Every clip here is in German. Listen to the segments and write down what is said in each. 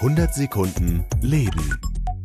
100 Sekunden Leben.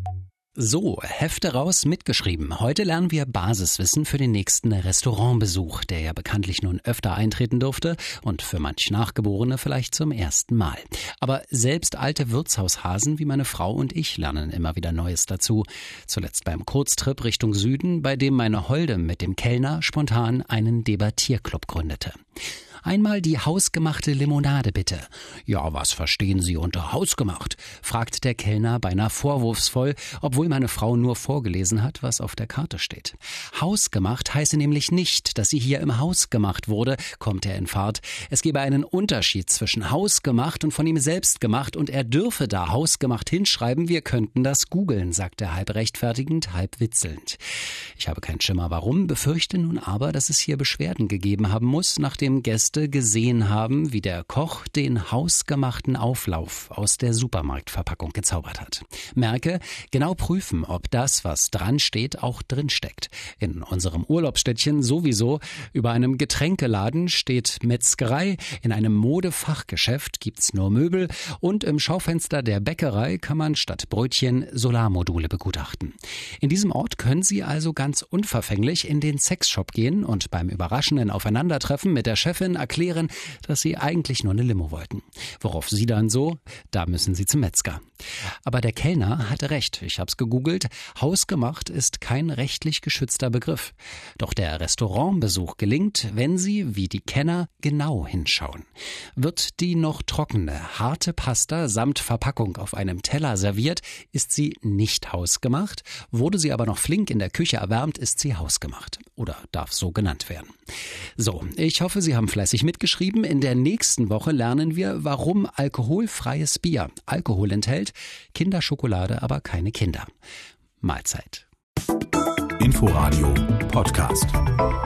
So, Hefte raus, mitgeschrieben. Heute lernen wir Basiswissen für den nächsten Restaurantbesuch, der ja bekanntlich nun öfter eintreten durfte und für manch Nachgeborene vielleicht zum ersten Mal. Aber selbst alte Wirtshaushasen wie meine Frau und ich lernen immer wieder Neues dazu. Zuletzt beim Kurztrip Richtung Süden, bei dem meine Holde mit dem Kellner spontan einen Debattierclub gründete. Einmal die hausgemachte Limonade bitte. Ja, was verstehen Sie unter hausgemacht? Fragt der Kellner beinahe vorwurfsvoll, obwohl meine Frau nur vorgelesen hat, was auf der Karte steht. Hausgemacht heiße nämlich nicht, dass sie hier im Haus gemacht wurde, kommt er in Fahrt. Es gebe einen Unterschied zwischen hausgemacht und von ihm selbst gemacht und er dürfe da hausgemacht hinschreiben, wir könnten das googeln, sagt er halb rechtfertigend, halb witzelnd. Ich habe keinen Schimmer warum, befürchte nun aber, dass es hier Beschwerden gegeben haben muss, nachdem Gäste gesehen haben, wie der Koch den hausgemachten Auflauf aus der Supermarktverpackung gezaubert hat. Merke, genau prüfen, ob das, was dran steht, auch drin steckt. In unserem Urlaubsstädtchen sowieso. Über einem Getränkeladen steht Metzgerei, in einem Modefachgeschäft gibt's nur Möbel und im Schaufenster der Bäckerei kann man statt Brötchen Solarmodule begutachten. In diesem Ort können Sie also ganz unverfänglich in den Sexshop gehen und beim überraschenden Aufeinandertreffen mit der Chefin erklären, dass Sie eigentlich nur eine Limo wollten. Worauf sie dann so, da müssen Sie zum Metzger. Aber der Kellner hatte recht, ich hab's gegoogelt, hausgemacht ist kein rechtlich geschützter Begriff. Doch der Restaurantbesuch gelingt, wenn Sie, wie die Kenner, genau hinschauen. Wird die noch trockene, harte Pasta samt Verpackung auf einem Teller serviert, ist sie nicht hausgemacht. Wurde sie aber noch flink in der Küche erwärmt, ist sie hausgemacht. Oder darf so genannt werden. So, ich hoffe, Sie haben fleißig mitgeschrieben. In der nächsten Woche lernen wir, warum alkoholfreies Bier Alkohol enthält, Kinderschokolade aber keine Kinder. Mahlzeit. Inforadio Podcast.